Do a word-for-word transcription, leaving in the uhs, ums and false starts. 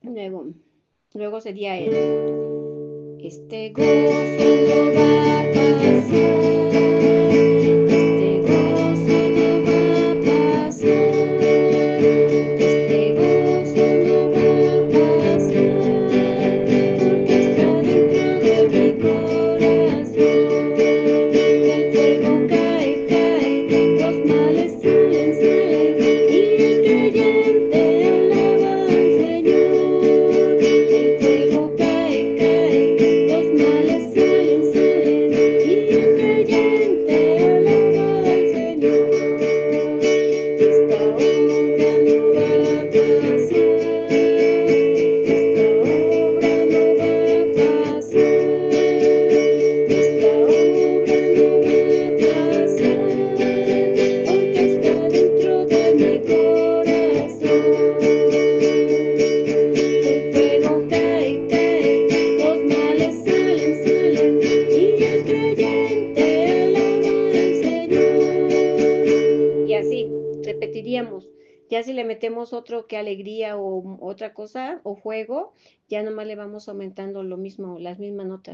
Luego, luego sería el, este gozo no va a pasar, este gozo no va a pasar, este gozo no va a pasar, porque está dentro de mi corazón. El fuego cae, cae, los males salen, salen, y el creyente alaba al Señor. El fuego cae, cae, los males salen, salen, y el creyente alaba al Señor. Esta obra no va a pasar, esta obra no va a pasar, esta obra no va a pasar, porque está dentro de mi corazón. El fuego cae, cae, los males salen, salen, y el creyente alaba al Señor. Y así, repetiríamos. Ya si le metemos otro que alegría o otra cosa o juego, ya nomás le vamos aumentando lo mismo, las mismas notas.